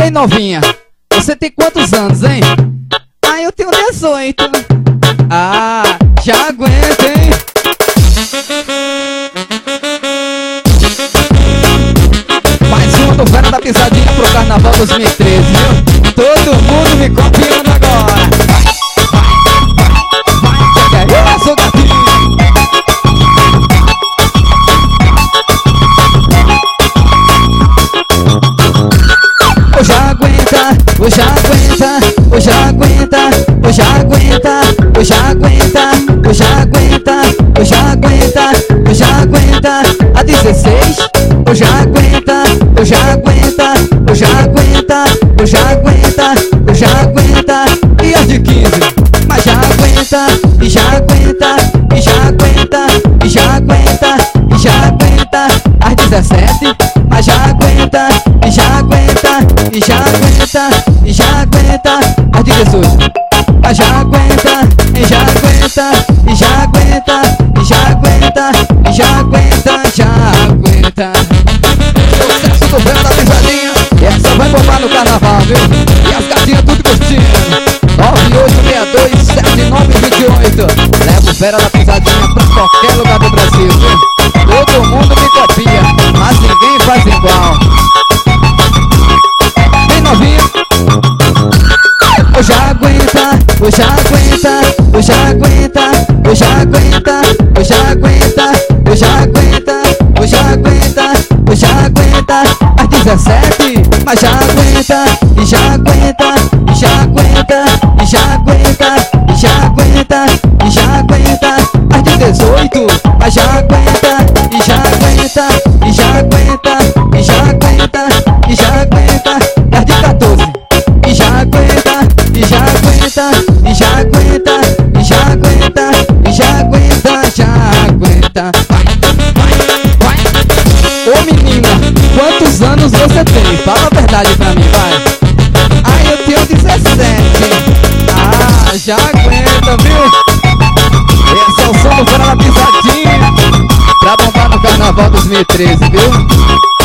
Ei, novinha, você tem quantos anos, hein? Ah, eu tenho 18. Ah, já aguenta, hein? Mais uma do Vera da Pisadinha pro Carnaval 2013, viu? Todo mundo me copiando agora. Vai, que é isso, gatinho? Hoje aguenta, hoje aguenta, hoje aguenta, hoje aguenta, hoje aguenta, hoje aguenta, hoje aguenta, hoje aguenta, a 16, hoje aguenta, hoje aguenta, hoje aguenta, hoje aguenta, hoje aguenta, e as de 15, mas já aguenta, e já aguenta, e já aguenta, e já aguenta, e já aguenta, as 17, mas já aguenta, e já aguenta, e já aguenta, e já aguenta, as 18, mas já aguenta, e já aguenta, e já aguenta, e já aguenta, e já aguenta, já aguenta. Sucesso do Vera da Pisadinha, e essa vai bombar no carnaval, viu? E as gatinhas tudo curtindo. 98627928. Leva o Vera da Pisadinha pra qualquer lugar do Brasil, viu? Todo mundo me copia, mas ninguém faz igual. Vem novinha. Hoje aguenta, hoje aguenta, hoje aguenta, hoje aguenta, hoje aguenta, hoje aguenta, hoje aguenta, hoje aguenta, às 17, mas já aguenta, e já aguenta, e já aguenta, e já aguenta, e já aguenta, e já aguenta, às 18, mas já aguenta, e já aguenta, e já aguenta, e já aguenta, e já aguenta, às 14, e já aguenta, e já aguenta, e já aguenta, e já aguenta, e já aguenta, já aguenta. Vai, vai. Ô menina, quantos anos você tem? Fala a verdade pra mim, vai. Ah, eu tenho 17. Ah, já aguenta, viu? Esse é o som do Vera da Pisadinha pra bombar no Carnaval 2013, viu?